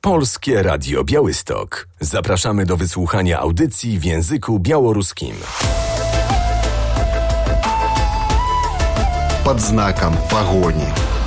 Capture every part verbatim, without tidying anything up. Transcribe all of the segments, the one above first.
Polskie Radio Białystok. Zapraszamy do wysłuchania audycji w języku białoruskim. Под знаком погони.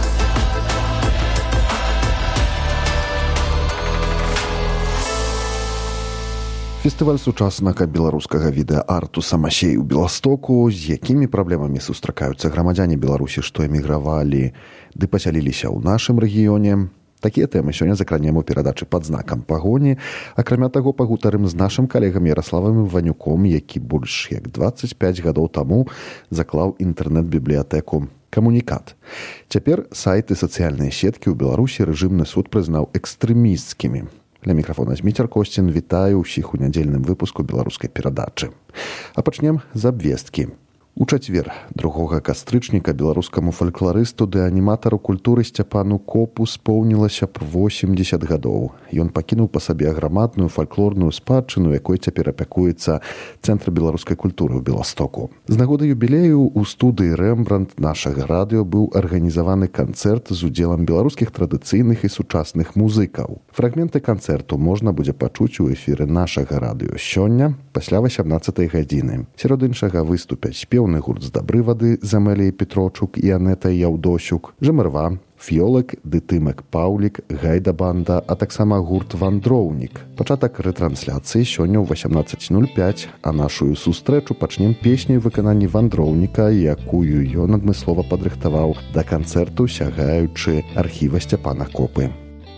Фестываль сучаснага беларускага відэа-арту «Самасей» у Беластоку, з якімі праблемамі сустракаюцца грамадзяне Беларусі, што эмігравалі ды пасяліліся ў нашым рэгіёне. Такія тэмы сёння закранем у перадачы «Пад знакам пагоні». Акрамя таго, пагутарым з нашым калегам Яраславам Іванюком, які больш як дваццаць пяць гадоў таму заклаў інтэрнэт-бібліятэку «Камунікат». Цяпер сайты сацыяльныя сеткі ў Беларусі рэжымны суд прызнаў экстрэмісцкімі. Для мікрафона Зміцер Косцін, вітаю ўсіх у нядзельным выпуску беларускай перадачы. А пачнем з абвесткі. У чацвер, другога кастрычніка, беларускаму фалькларысту ды аніматару культуры Сцяпану Копу споўнілася б восемдзесят гадоў. Ён пакінуў па сабе аграмадную фальклорную спадчыну, якой цяпер апякуецца Цэнтр беларускай культуры ў Беластоку. З нагоды юбілею ў студыі «Рэмбрандт» нашага радыё быў арганізаваны канцэрт з удзелам беларускіх традыцыйных і сучасных музыкаў. Фрагменты канцэрту можна будзе пачуць у эфіры нашага радыё сёння пасля васямнаццатай гадзіны. Сярод іншага выступяць спеўны гурт з Дабры вады з Амеліяй Петрочук і Анетай Яўдосюк, Жэмырва, Фіёлак ды Тымек Паўлік, Гайда-банда, а таксама гурт «Вандроўнік». Пачатак рэтрансляцыі сёння ў васямнаццаць нуль пяць, а нашую сустрэчу пачнем песняй выкананні «Вандроўніка», якую ён адмыслова падрыхтаваў да канцэрту, сягаючы архіва Сцяпана Копы.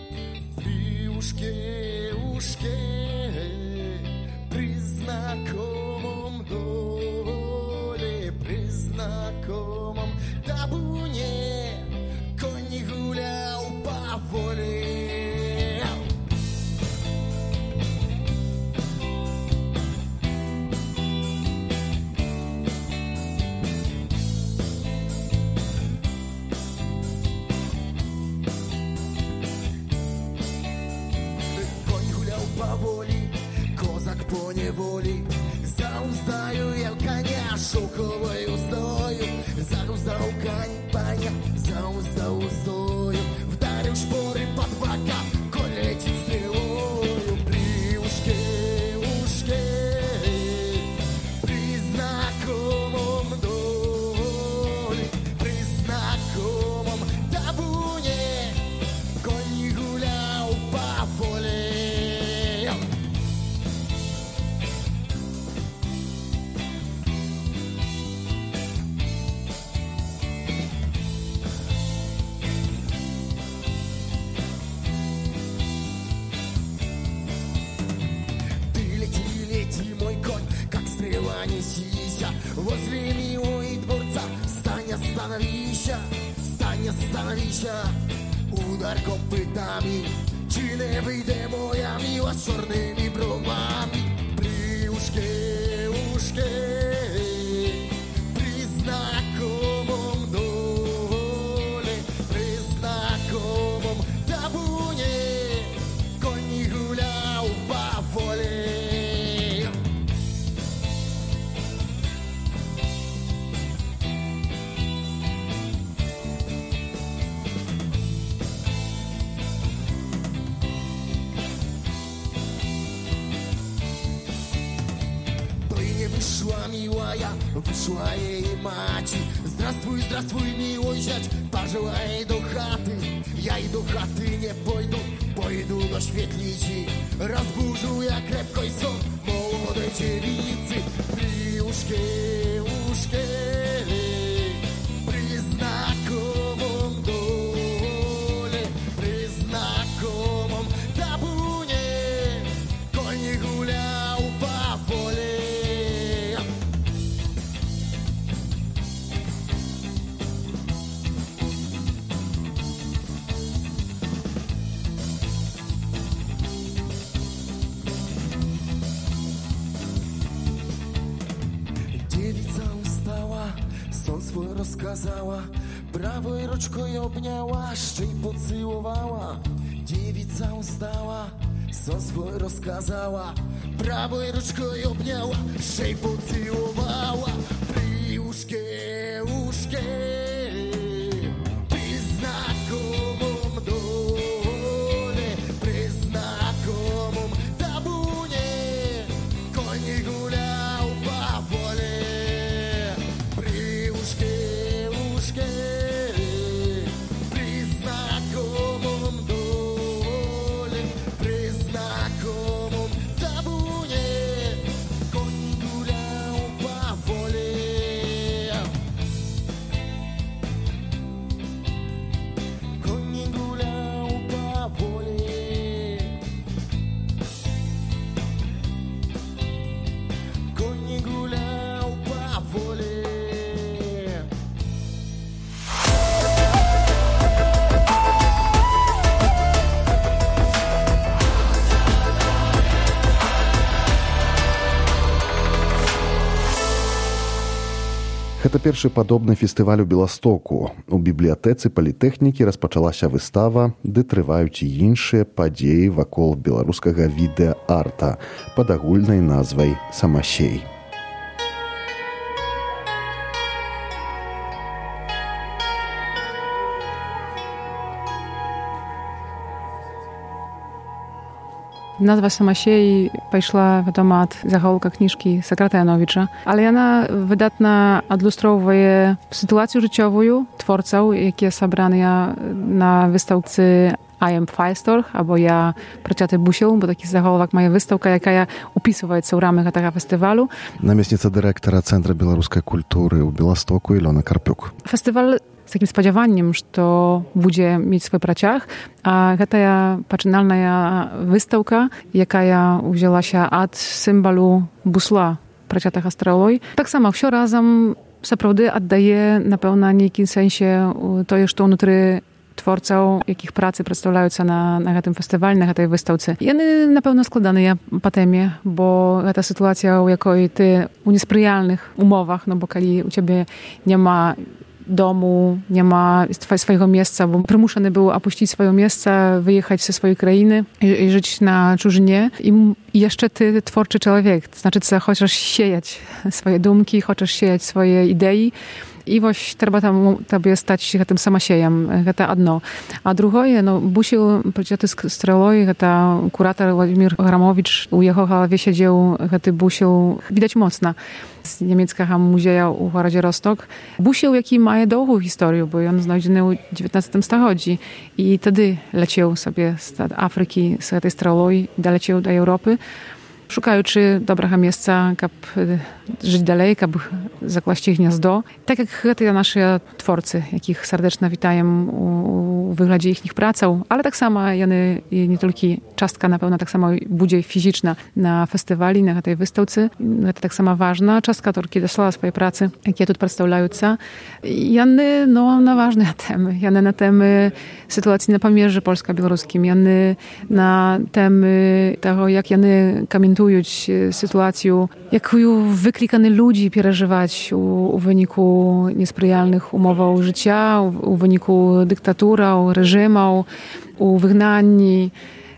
Возле милой дворца стань, остановися, стань, остановися. Удар копытами, чи не вийде моя мила з чорними бровами. При ушке, ушке, при знакомом доле, при знакомом табуне конь гулял по воле. Вышла милая, вышла ей мать. Здравствуй, здравствуй, милый зять, пожелай до хаты. Я и до хаты не пойду, пойду до świetlicy. Разбужу я крепкой сон молодой девицы. При ушке, ушке, при знакомом доле, при знакомом табуне конь гулял по поле. Rozkazała, prawą rączką obniała, szczęść pocałowała. Dziewica ustała, co swój rozkazała, prawą rączką obniała, szczęść pocałowała. Pri łóżkie, łóżkie, pri znakomom dole, pri znakomom Гэта першы падобны фестываль у Беластоку. У бібліятэцы палітэхнікі распачалася выстава, ды трываюць і іншыя падзеі вакол беларускага відэа-арта пад агульнай назвай «Самасей». Nazwa Samasiej пайшла, вядома, ад заголовка кніжкі Сократа Яновіча, але яна выдатна адлюстроўвае сітуацыю жыццёвую творцаў, якія сабраныя на выстаўцы I am Firestorch, або я працяты бусел, бо такі заголовак мае выстаўка, якая упісваецца ў рамах гэтага фестывалю. Намесніца дырэктара Цэнтра беларускай культуры ў Беластоку Ілона Карпюк. Фестываль z takim spodziewaniem, że to będzie mieć swój praciach, a гэта пачынальная выстаўка, якая wzięła się od symbolu busla працятага стрэлой. Таксама ўсё разам сапраўды аддае, напэўна, нейкім сэнсе тое, што ўнутры творцаў, якіх працы прадстаўляюцца на, на гэтым фестывалі, на гэтай выстаўцы. Яны, напэўна, складаныя па тэме, бо гэта сітуацыя, у якой ты у неспрыяльных умовах, no bo калі у ciebie няма domu, nie ma swojego miejsca, bo przymuszony był opuścić swoje miejsce, wyjechać ze swojej krainy i, i żyć na czużynie. I, I jeszcze ty, twórczy człowiek, to znaczy, że chcesz siejać swoje dumki, chcesz siejać swoje idei. I właśnie trzeba tam tobie stać się tym samasiejem, to jedno. A drugie, no, busił przecież streloj, to kurator Władimir Gramowicz, u jego głowie siedział, to busił, widać mocno, z niemieckiego muzeum u Horodzie Rostok. Busił, jaki ma długą historię, bo on znajdziony w dziewiętnastym stuleciu i wtedy leciał sobie z Afryki, z tej streloj, doleciał do Europy. Szukaючи доброго місця, каб жити далі, каб закласти гніздо. Так як гэта наші творці, яких сердечно вітаємо у вигляді їхніх працаў, але так само яны і не тільки частка, напевно, так само буде фізична на фестивалі, на гэтай выстаўцы. Гэта так само важна частка, толькі даслала свої праці, які тут представляються. Яны, ну, на важні теми. Яны на теми ситуації на паміжжі польсько-білоруським. Яны на теми того, як яны камінують sytuację, jaką wyklikane ludzi przeżywać u, u wyniku niesprzyjalnych umów życia, u, u wyniku dyktatury, reżimu, u wygnani.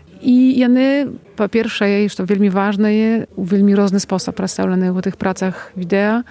I one, po pierwsze, jest to bardzo ważne, w bardzo różny sposób przedstawione w tych pracach wideo.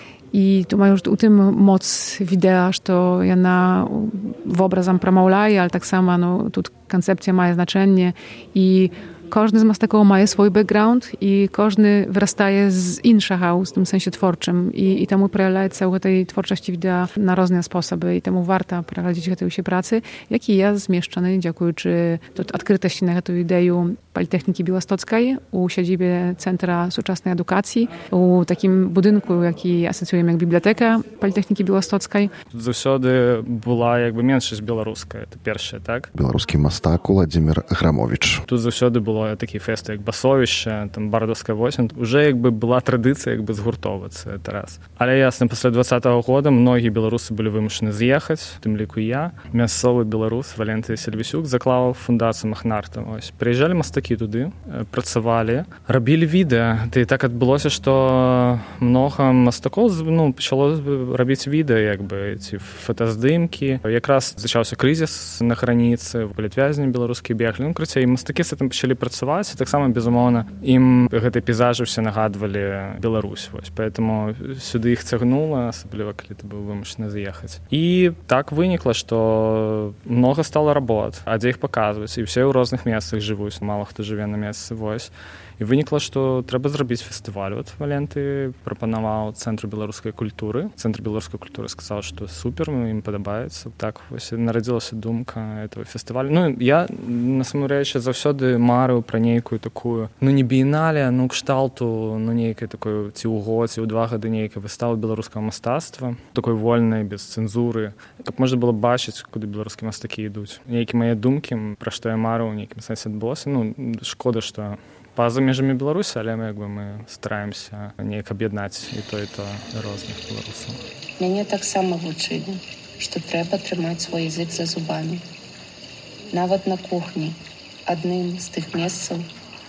I tu mają już u tym moc wideo, że to jana w obrazem pramawlaje, ale tak samo no, tu koncepcja ma znaczenie i każdy z nas takiego ma swój background i każdy wyrastaje z innego w tym sensie twórczym i, i temu prejawia się u tej twórczości wideo na różne sposoby i temu warto prowadzić tej się pracy, jaki jest zmieszczony, dziękujący odkrytości na tę ideę Politechniki Białostockiej u siedzibie Centra Współczesnej Edukacji, u takim budynku, jaki asocjujemy jak Biblioteka Politechniki Białostockiej. Zawsze była jakby mniejszość białoruska, to pierwsze, tak? Białoruski mastak Władimir Gramowicz. Tu zawsze było takie festy jak Basowiще, tam Bardowska osiem, już jakby była tradycja jakby zgurtować teraz. Ale jasne, после двадцатого года многие белорусы были вымушены з'ехать, в тым ліку я. Мясцовы беларус Валентый Сельвісюк заклаў фундацыю Махнарта. Ось. Прыязджалі мастакі туды, працавалі, рабілі відэа. І так адбылося, што многа мастакоў ну, пачало рабіць відэа, як бы, ці фотаздымкі. Якраз зачаўся крызіс на граніцы, палітвязні беларускія беглі. Ну, крыцей, мастакі з гэтым пачалі працаваць, і таксама, безумоўна, ім гэтыя пейзажы ўсе нагадвалі Беларусь. Вось. Поэтому сюды іх цягнула, асабліва, калі ты быў вымушаны з'ехаць. І так вынікла, што многа стала работ, а дзе іх паказваць, і ўсе ў розных месцах жывуць, мала хто жыве на месцы, вось. І вынікла, што трэба зрабіць фестываль. От Валенты прапанаваў Цэнтру беларускай культуры. Цэнтр беларускай культуры сказаў, што супер, ім падабаецца. Так вось нарадзілася думка этого фестывалю. Ну, я, насамрэч, заўсёды марыў пра нейкую такую, ну, не біенале, ну, кшталту, ну, нейкай такой, ці ў год, ці ў два гады нейкай выставы беларускага мастацтва, такой вольнай, без цэнзуры, каб можна было бачыць, куды беларускія мастакі ідуць. Нейкі мае думкі, пра што я марыў, у нейкім сэнсе адбылося. Ну, шкода, што па-за межамі Беларусі, але мы, як бы, мы стараемся неяк аб'яднаць і то, і то розных беларусаў. Мяне таксама вучылі, што трэба трымаць свой язык за зубамі. Нават на кухні, адным з тых месцаў,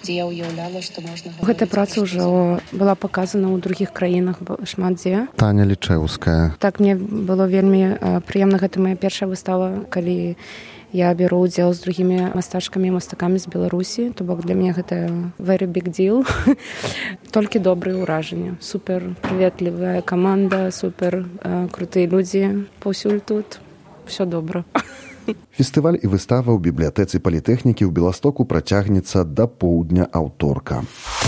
дзе я ўяўляла, што можна гаварыць. Гэта праца ўжо была паказана ў другіх краінах шмат дзе. Таня Лічэўская. Так, мне было вельмі прыемна. Гэта моя першая выстава, калі я беру ўдзел з другімі мастачкамі і мастакамі з Беларусі. То бок для мяне гэта very big deal. Толькі добрыя ўражанні. Супер прыветлівая каманда, супер крутыя людзі паўсюль тут. Всё добра. Фестываль і выстава ў бібліятэцы палітэхнікі ў Беластоку працягнецца да поўдня аўторка.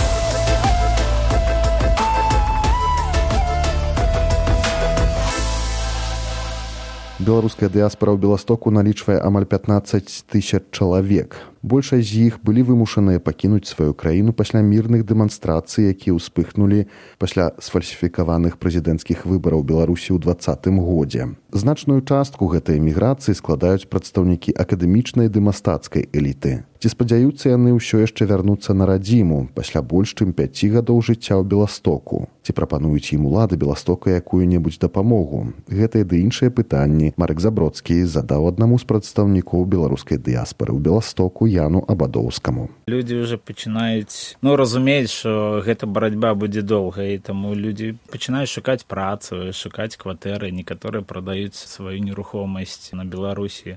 Беларуская дыяспара ў Беластоку налічвае амаль пятнаццаць тысяч чалавек. Большасць з іх былі вымушаныя пакінуць сваю краіну пасля мірных дэманстрацый, якія ўспыхнулі пасля сфальсіфікаваных прэзідэнцкіх выбараў Беларусі ў дваццатым годзе. Значную частку гэтай эміграцыі складаюць прадстаўнікі акадэмічнай ды мастацкай эліты. Ці спадзяюцца яны ўсё яшчэ вярнуцца на радзіму пасля больш чым пяці гадоў жыцця ў Беластоку? Ці прапануюць ім улады Беластока якую-небудзь дапамогу? Гэтыя ды іншыя пытанні Марк Забродскі задаў аднаму з прадстаўнікоў беларускай дыяспары ў Беластоку Яну Абадоўскаму. Людзі ўжо пачынаюць, ну, разумець, што гэта барацьба будзе доўгай, таму людзі пачынаюць шукаць працу, шукаць кватэры, некаторыя прадаюць сваю нерухомасць на Беларусі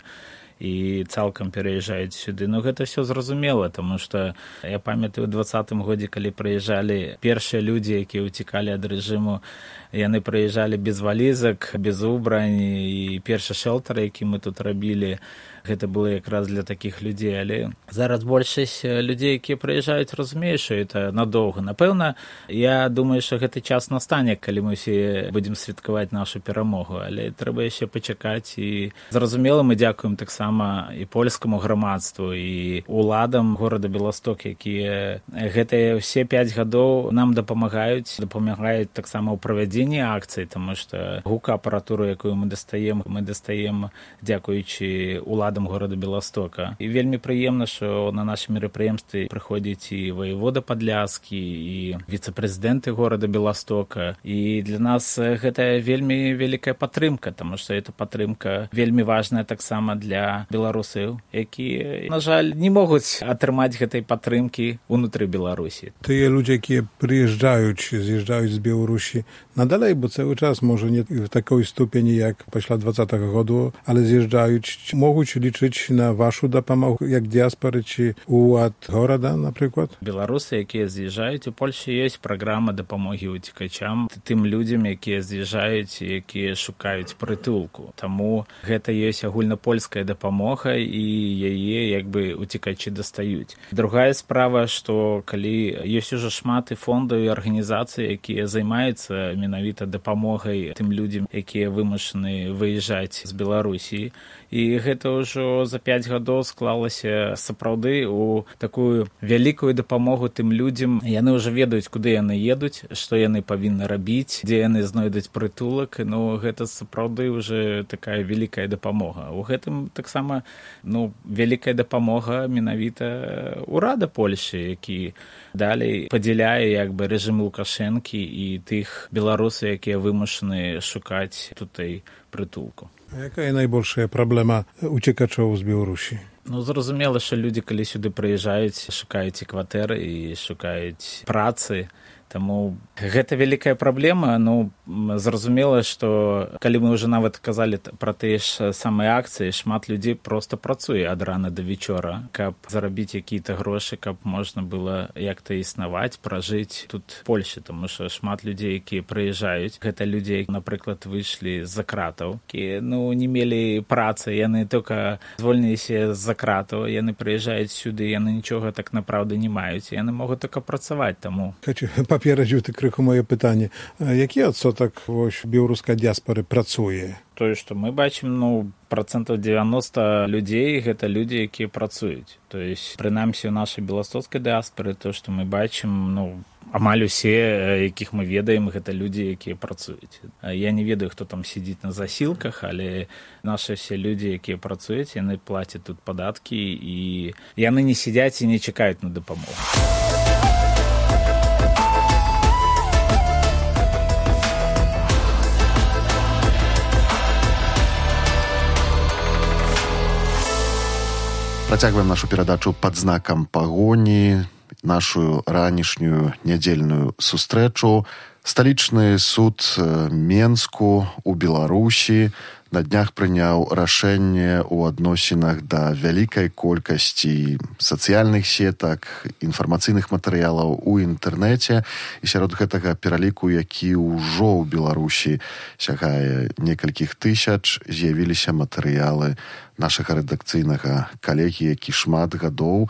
і цалкам пераязджаюць сюды. Ну, гэта ўсё зразумела, таму што я памятаю, у дваццатым годзе, калі прыязджалі першыя людзі, якія ўцікалі ад рэжыму, яны прыязджалі без валізак, без убрань, і першы шэлтар, які мы тут рабілі, гэта было якраз для такіх людзей. Але зараз большасць людзей, якія прыязджаюць, разумеюць, што гэта надоўга. Напэўна, я думаю, што гэты час настане, калі мы ўсе будзем святкаваць нашу перамогу, але трэба яшчэ пачакаць. І зразумела, мы дзякуем таксама і польскаму грамадству, і уладам горада Беласток, якія гэтыя ўсе пяць гадоў нам дапамагаюць, дапамагаюць таксама ў правядзенні акцый, таму што гукаапаратуру, якую мы дастаем, мы дастаем дзякуючы уладам горада Беластока. І вельмі прыемна, што на нашы мерапрыемствы прыходзіць і ваевода Падляскі, і віцэ-прэзідэнты горада Беластока. І для нас гэта вельмі вялікая падтрымка, таму што эта падтрымка вельмі важная таксама для беларусаў, якія, на жаль, не могуць атрымаць гэтай падтрымкі ўнутры Беларусі. Тыя людзі, якія прыязджаюць, з'язджаюць з Беларусі надалей, бо цэлы час, можа, не в такой ступені, як пасля дваццатага году, але з'язджаюць, могуць лічыць на вашу дапамогу, як дыяспары, ці ўлад горада, напрыклад? Беларусы, якія з'язджаюць, у Польшы ёсць праграма дапамогі уцікачам, тым людзям, якія з'язджаюць, якія шукаюць прытулку. Таму гэта ёсць агульнапольская дапамога, і яе, як бы, уцікачы дастаюць. Другая справа, што калі ёсць ужо шмат і фондаў і арганізацый, якія займаюцца менавіта дапамогай тым людзям, якія вымушаны выязджаць з Беларусі, і гэта ўжо за пяць гадоў склалася сапраўды ў такую вялікую дапамогу тым людзям. Яны ўжо ведаюць, куды яны едуць, што яны павінны рабіць, дзе яны знойдуць прытулак. Ну, гэта сапраўды ўжо такая вялікая дапамога. У гэтым таксама, ну, вялікая дапамога менавіта ўрада Польшы, які далей падзяляе, як бы, рэжым Лукашэнкі і тых беларусаў, якія вымушаны шукаць тутай прытулку. А якая найбольшая праблема уцікачоў з Беларусі? Ну, зразумела, што людзі, калі сюды прыязджаюць, шукаюць і кватэры, і шукаюць працы. Таму гэта вялікая праблема. Ну, зразумела, што калі мы ўжо нават казалі пра тыя ж самыя акцыі, шмат людзей проста працуе ад рана да вечора, каб зарабіць якія-то грошы, каб можна было як-то існаваць, пражыць тут в Польшы, таму што шмат людзей, якія прыязджаюць, гэта людзей, напрыклад, выйшлі з-за кратаў, якія, ну, не мелі працы, яны толькі звольніліся з-за кратаў, яны прыязджаюць сюды, яны нічога так направду не маюць, яны могуць толькі працаваць, таму. Хочу паперадзіў ты крыху маё пытанне. Які адсотак вось беларускай дыяспары працуе? Тое, што мы бачым, ну, працэнтаў дзевяноста людзей, гэта людзі, якія працуюць. То есть, прынамсі, у нашай беластоцкай дыяспары, то, што мы бачым, ну, амаль усе, якіх мы ведаем, гэта людзі, якія працуюць. Я не ведаю, хто там сидзіць на засілках, але нашы все людзі, якія працуюць, яны плацяць тут падаткі, і яны не сидзяць і не чакаюць на дапамогу. Працягваем нашу перадачу пад знакам пагоні. нашу ранішнюю нядзельную сустрэчу. Сталічны суд Менску у Беларусі на днях прыняў рашэнне ў адносінах да вялікай колькасці сацыяльных сетак, інфармацыйных матэрыялаў у інтэрнэце. І сярод гэтага пераліку, які ўжо ў Беларусі сягае некалькіх тысяч, з'явіліся матэрыялы нашага рэдакцыйнага калегі, які шмат гадоў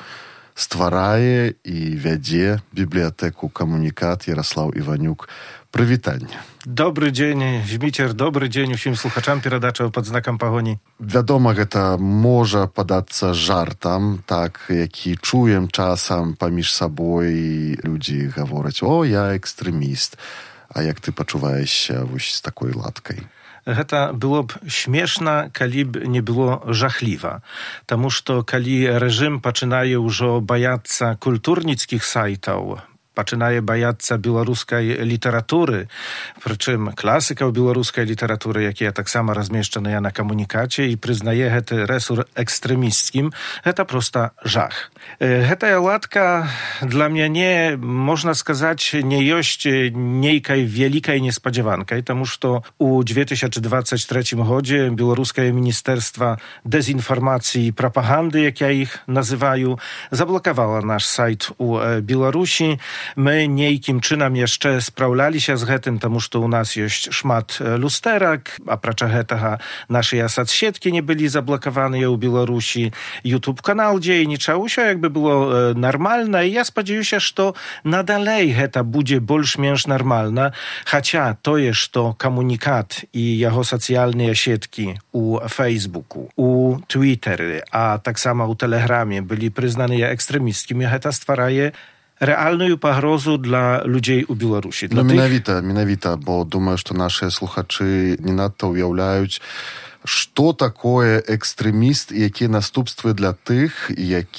стварае і вядзе бібліятэку «Камунікат». Ярослаў Іванюк, прывітанне. Добры дзень, Зміцер, добры дзень усім слухачам перадачаў «Пад знакам пагоні». Вядома, гэта можа падацца жартам, так, які чуем часам паміж сабой, людзі гавораць: «О, я экстрэміст». А як ты пачуваешся вось з такой ладкай? Гэта было б смешна, калі б не было жахліва. Таму што калі рэжым пачынае ўжо баяцца культурніцкіх сайтаў, пачынае баяцца беларускай літаратуры, прычым класікаў беларускай літаратуры, якія таксама размешчаныя на камунікаце, і прызнае гэты рэсурс экстрэмісцкім, гэта проста жах. Гэтая ладка для мяне, можна сказаць, не ёсць нейкай вялікай неспадзяванкай, таму што ў две тысячы дваццаць трэцім годзе беларускае міністэрства дэзінфармацыі і прапаганды, як я іх называю, заблакавала наш сайт у Беларусі. My нейкім чынам яшчэ спраўляліся з гэтым, таму што ў нас ёсць шмат люстэрак, апрача гэтага нашыя соцсеткі не былі заблакаваныя ў Беларусі, YouTube-канал дзейнічаў, усё як бы было нармальна, і я спадзяюся, што надалей гэта будзе больш-менш нармальна, хаця тое, што камунікат і яго сацыяльныя сеткі у Фейсбуку, у Твіттеры, а таксама ў Тэлеграме былі прызнаныя экстрэмісцкімі, гэта стварае рэальную пагрозу для людзей у Беларусі. Ну, менавіта, менавіта, бо думаю, што нашыя слухачы не надта ўяўляюць, што такое экстрэміст і якія наступствы для тых,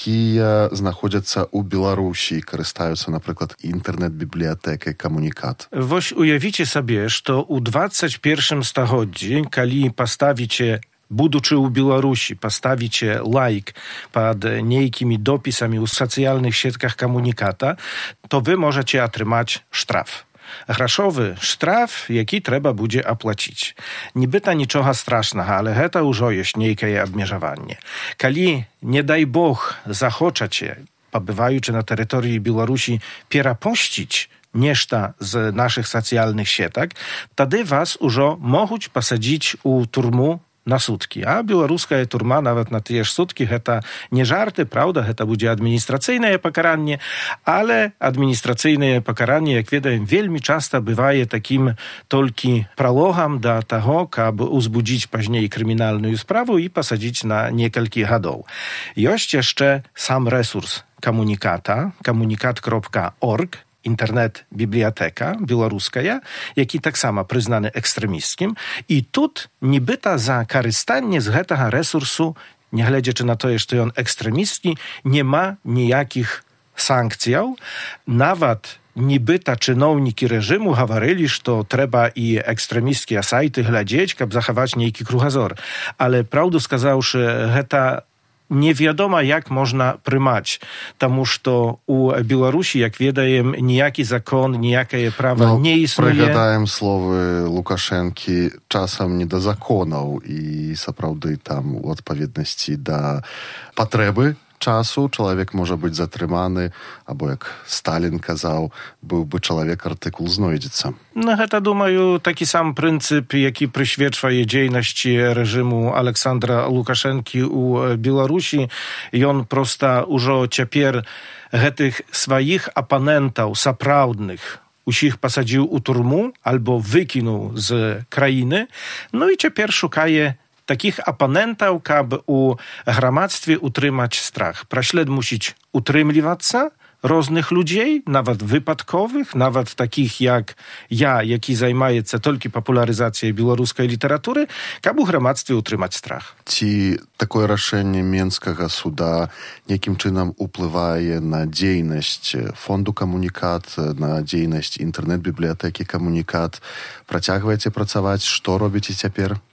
якія знаходзяцца ў Беларусі і карыстаюцца, напрыклад, інтэрнэт-бібліятэкай «Камунікат». Вось уявіце сабе, што ў дваццаць першым стагоддзі, калі паставіце, будучы ў Беларусі, паставіце лайк пад нейкімі допісамі ў сацыяльных сетках камуніката, то вы можаце атрымаць штраф. Грашовы штраф, які трэба будзе аплаціць. Нібыта нічога страшнага, але гэта ўжо ёсць нейкае абмежаванне. Калі, не дай Бог, захочаце, пабываючы на тэрыторыі Беларусі, перапосціць нешта з нашых сацыяльных сетак, тады вас ужо могуць пасадзіць у турму на суткі. А беларуская турма нават на тыя ж суткі гэта не жарты, праўда, гэта будзе адміністрацыйнае пакаранне, але адміністрацыйнае пакаранне, як ведаем, вельмі часта бывае такім толькі пралогам да таго, каб узбудзіць пазней крымінальную справу і пасадзіць на некалькі гадоў. Ёсць яшчэ сам рэсурс камуніката, камунікат кропка орг, інтэрнэт-бібліятэка беларуская, які таксама прызнаны экстрэмісцкім, і тут нібыта за карыстанне з гэтага рэсурсу, нягледзячы на тое, што ён экстрэмісцкі, няма ніякіх санкцыяў. Нават нібыта чыноўнікі рэжыму гаварылі, што трэба і экстрэмісцкія сайты глядзець, каб захаваць нейкі кругазор. Але, праўду сказаўшы, гэта невядома, як можна прымаць, таму што у Беларусі, як ведаем, ніякі закон, ніякае права ну, не існуе. Прыгадаем словы Лукашэнкі, часам не да законаў, і сапраўды там у адпаведнасці да патрэбы часу чалавек можа быць затрыманы, або, як Сталін казаў, быў бы чалавек, артыкул знойдзецца. Ну, гэта, думаю, такі сам прынцып, які прысвечвае дзейнасці рэжыму Александра Лукашэнкі ў Беларусі. Ён проста ўжо цяпер гэтых сваіх апанентаў сапраўдных усіх пасадзіў у турму альбо выкінуў з краіны, ну і цяпер шукае такіх апанентаў, каб у грамадстве утрымаць страх. Праслед мусіць утрымлівацца розных людзей, нават выпадковых, нават такіх, як я, які займаецца толькі папулярызацыяй беларускай літаратуры, каб у грамадстве утрымаць страх. Ці такое рашэнне Менскага суда нейкім чынам уплывае на дзейнасць фонду «Камунікат», на дзейнасць інтэрнэт-бібліятэкі «Камунікат»? Працягваеце працаваць? Што робіце цяпер?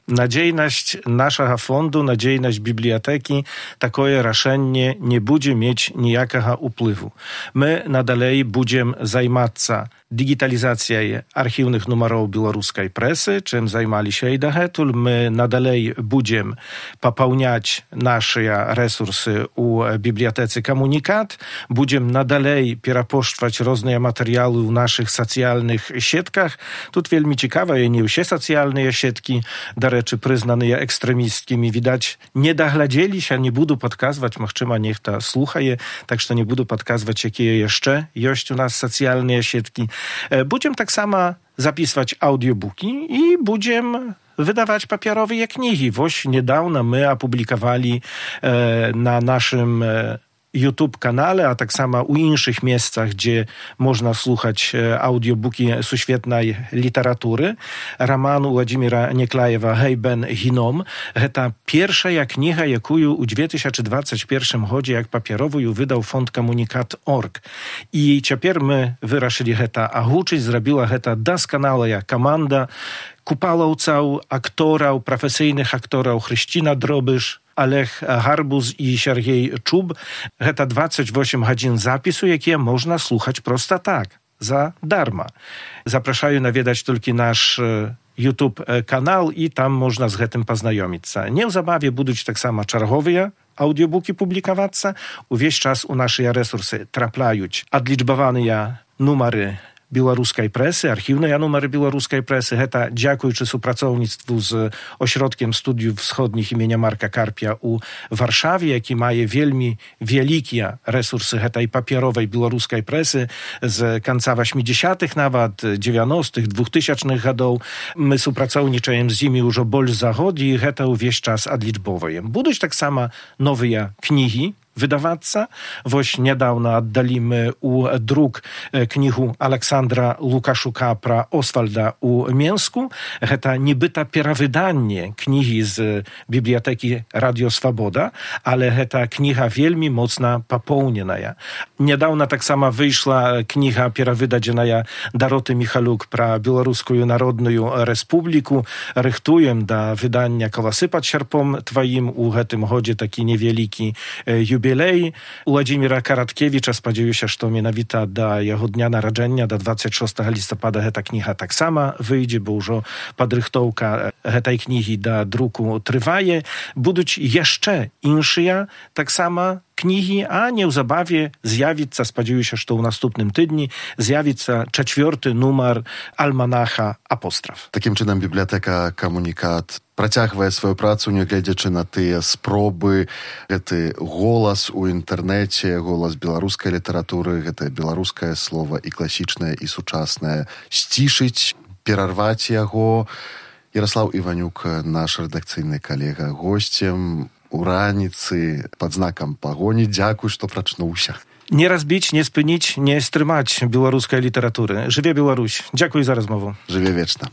Надзейнасць нашага фонду, надзейнасць бібліятэкі, такое рашэнне не будзе мець ніякага ўплыву. Мы надалей будзем займацца дыгіталізацыяй архіўных нумароў беларускай прэсы, чым займаліся і дагэтуль. Мы надалей будзем папаўняць нашыя рэсурсы ў бібліятэцы «Камунікат», будзем надалей перапошчваць розныя матэрыялы ў нашых сацыяльных сетках. Тут вельмі цікавыя не ўсе сацыяльныя сеткі, дарэчы, прызнаныя экстрэмісцкімі, відаць, не даглядзеліся, не буду падказваць, магчыма, нехта слухае, так што не буду падказваць, якія яшчэ ёсць у нас сацыяльныя сеткі. Будзем таксама запісваць аўдыёбукі і будзем выдаваць папяровыя кнігі. Вось недаўна мы апублікавалі э, на нашым э, YouTube-канале, а таксама ў іншых месцах, дзе можна слухаць аўдыёбукі сусветнай літаратуры, раман Уладзіміра Неклаева «Гейбен Гіном». Гэта першая кніга, якую ў две тысячы дваццаць першым годзе як папяровую выдаў фонд «Камунікат точка орг». І цяпер мы вырашылі гэта агучыць, зрабіла гэта дасканалая каманда купалаўцаў, актораў, прафесійных актораў Хрысціна Дробыш, Олег Гарбуз і Сергей Чуб. Гэта дваццаць восем гадзін запісу, якія можна слухаць проста так, за дарма. Запрашаю наведаць толькі наш YouTube-канал, і там можна з гэтым пазнаёміцца. Неўзабаве будуць таксама чарговыя аўдыёбукі публікавацца. Увесь час у нашыя рэсурсы трапляюць адлічбаваныя нумары беларускай прэсы, архіўныя нумары беларускай прэсы. Гэта дзякуючы супрацоўніцтву з Ошродкім студыю ўсходніх імення Марка Карпія ў Варшаве, які мае вельмі вялікія рэсурсы гэтай папяровай беларускай прэсы з канца васьмідзясятых, нават дзевяностых, двухтысячных гадоў. Мы супрацоўнічаем з імі ўжо больш за год, і гэта ўвесь час адлічбоваем. Будуць таксама новыя кнігі выдавацца. Вось нядаўна аддалі мы ў друк кнігу Александра Лукашука пра Освальда ў Менску. Гэта нібыта перавыданне кнігі з бібліятэкі «Радіо Свабода», але гэта кніга вельмі моцна папоўненая. Нядаўна таксама выйшла кніга перавыдадзеная Дароты Міхалюк пра Беларускую народную рэспубліку. Рыхтуем да выдання «Каласы пад сярпом тваім». У гэтым годзе такі невялікі юбілей. Уладзіміра Караткевіча, спадзяюся, што менавіта да яго дня нараджэння, да дваццаць шостага лістапада, гэта кніга таксама выйдзе, бо ўжо падрыхтоўка гэтай кнігі да друку трывае. Будуць яшчэ іншыя таксама кнігі, а неўзабаве з'явіцца, спадзяюся, што ў наступным тыдні з'явіцца чацвёрты нумар альманаха «Апостраф». Такім чынам, бібліятэка «Камунікат» працягвае сваю працу, нягледзячы на тыя спробы, гэты голас у інтэрнэце, голас беларускай літаратуры, гэтае беларускае слова і класічнае, і сучаснае, сцішыць, перарваць яго. Яраслаў Іванюк, наш рэдакцыйны калега, госцем у раніцы пад знакам пагоні. Дзякуй, што прачнуўся. Не разбіць, не спыніць, не стрымаць беларускай літаратуры. Жыве Беларусь. Дзякуй за размову. Жыве вечна.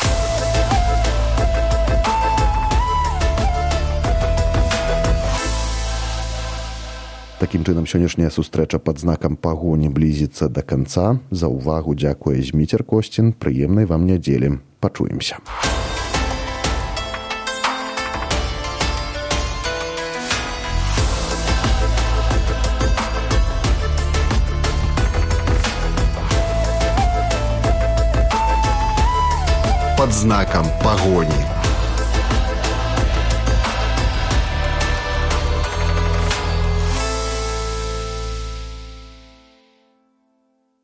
Такім чынам, сённяшняя сустрэча пад знакам пагоні блізіцца да канца. За ўвагу дзякуе Зміцер Косцін. Прыемнай вам нядзелі. Пачуемся. Под знаком погони.